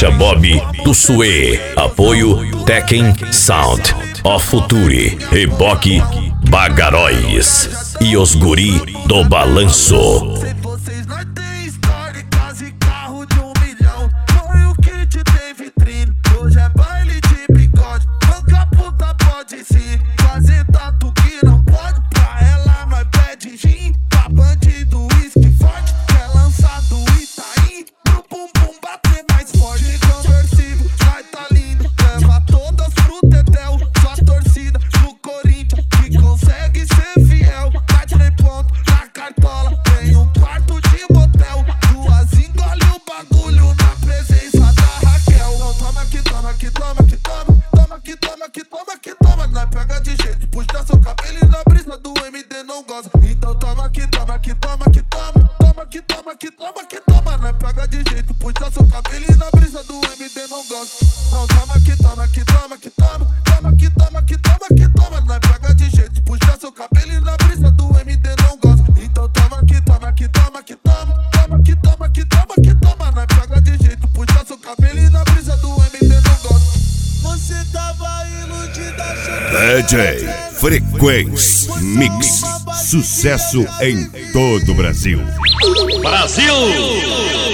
Agência Bob do Sue. Apoio Tekken Sound, O Futuri, Reboque, Bagaróis e os guri do balanço. Sem vocês nós tem história, casa e carro de 1 milhão. Foi o kit tem vitrine, hoje é baile de bigode. Banca puta pode sim, fazer tatu que não pode. Pra ela nós pede gin, pra bandido uísque forte. Quer lançar do Itaim, pro bumbum bater mais forte. De conversível, nós tá lindo, leva todas pro Tetel. Sua torcida no Corinthians, que consegue ser fiel. Mais 3 pontos na cartola, tem um quarto de motel. 2 engole o bagulho na presença da Raquel. Então toma que toma, que toma, que toma. Toma que toma, que toma, que toma. Nós pega de jeito, puxa seu cabelo e na brisa do MD não goza. Então toma que toma, que toma, que toma. Toma que toma, que toma, que toma. Nós pega de jeito, puxa seu cabelo e na brisa do MD não goza. Então toma que toma, que toma, que toma. Toma que toma, que toma, que toma. Nós pega de jeito, puxa seu cabelo e na brisa do MD não goza. Então toma que toma, que toma, que toma. Toma que toma, que toma, que toma. Nós pega de jeito, puxa seu cabelo e na brisa do MD não goza. Você tava iludida, DJ Frequência Mix. Sucesso em todo o Brasil. Brasil!